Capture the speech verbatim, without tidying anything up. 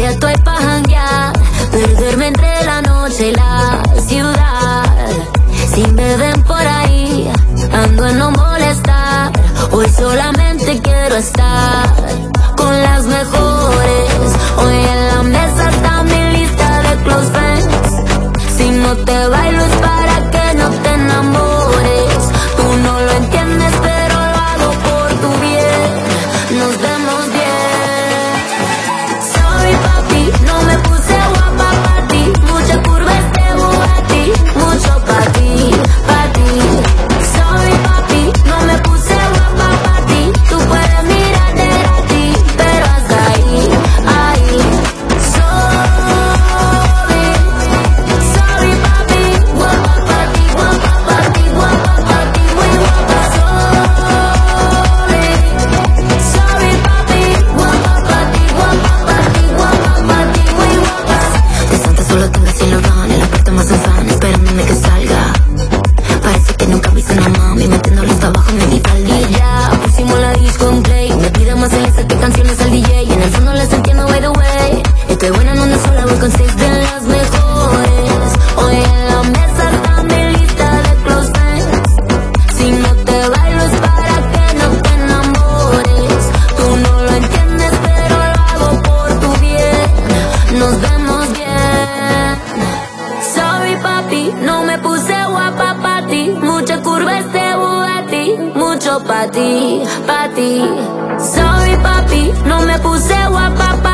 ya estoy pa' janguear, perderme entre la noche y la ciudad. Si me ven por ahí, ando en no molestar. Hoy solamente quiero estar con las mejores. Hoy en la mesa está mi lista de close friends. Si no te bailo es para que no te enamores. Tú no lo entiendes, pero lo hago por tu bien. Nos vemos bien. Sorry papi, no me puse guapa pa' ti. Mucha curva este Bugatti, mucho pa' ti, pa' ti. Sorry papi, no me puse guapa pa' ti. Tú puedes mirarte a ti, pero hasta ahí, ahí. Sorry, sorry papi, guapa pa' ti, guapa pa' ti, guapa pa' ti, muy guapa. Sorry, sorry papi, guapa pa' ti, guapa pa' ti, guapa pa' ti, muy guapa. De Santa solo tengo el cielo van, en la parte más fan, esperándome que salga. Parece que nunca viste una mami metiéndole hasta abajo en mi falda. Y ya pusimos la disco en play, me pide más el set de canciones al D J. Y en el fondo les entiendo by the way. Estoy buena en una sola, voy con seis de las mejores. Hoy en la mesa está mi lista de close friends. Si no te bailo es para que no te enamores. Tú no lo entiendes, pero lo hago por tu bien. Nos vemos bien. Sorry papi, no me puse guapa pa' ti. Mucha curva este Bugatti, mucho pa' ti, pa' ti. Sorry papi, no me puse guapa pa'